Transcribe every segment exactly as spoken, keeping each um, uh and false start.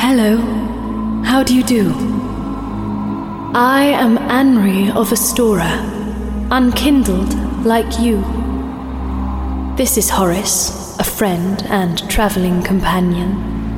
Hello. How do you do? I am Anri of Astora, unkindled like you. This is Horace, a friend and travelling companion.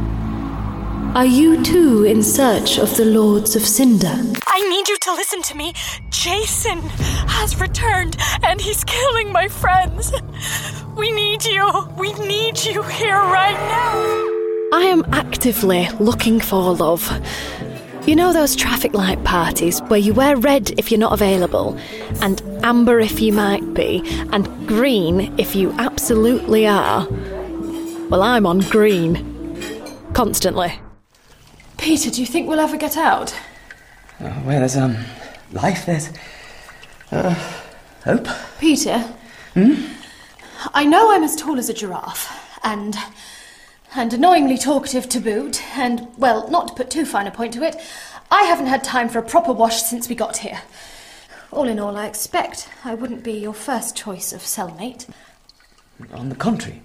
Are you too in search of the Lords of Cinder? I need you to listen to me. Jason has returned, and he's killing my friends. We need you. We need you here right now. I am actively looking for love. You know those traffic light parties where you wear red if you're not available, and amber if you might be, and green if you absolutely are? Well, I'm on green. Constantly. Peter, do you think we'll ever get out? Uh, well, there's, um, life, there's, uh, hope. Peter? Hmm? I know I'm as tall as a giraffe, and... and annoyingly talkative to boot, and, well, not to put too fine a point to it, I haven't had time for a proper wash since we got here. All in all, I expect I wouldn't be your first choice of cellmate. On the contrary.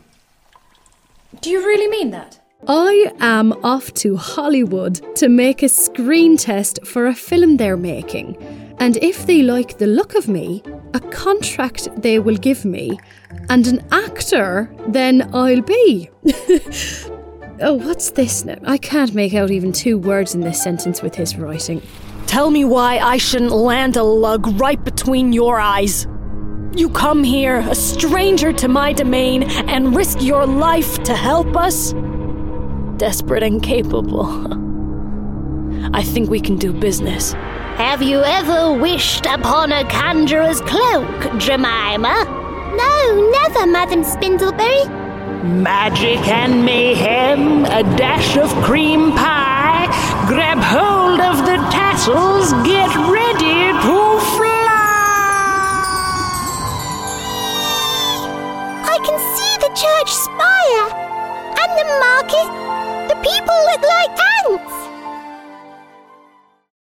Do you really mean that? I am off to Hollywood to make a screen test for a film they're making. And if they like the look of me, a contract they will give me, and an actor, then I'll be. Oh, what's this now? I can't make out even two words in this sentence with his writing. Tell me why I shouldn't land a lug right between your eyes. You come here, a stranger to my domain, and risk your life to help us? Desperate and capable. I think we can do business. Have you ever wished upon a conjurer's cloak, Jemima? No, never, Madam Spindleberry. Magic and mayhem, a dash of cream pie. Grab hold of the tassels, get ready to fly. I can see the church spire and the market. The people look like ants.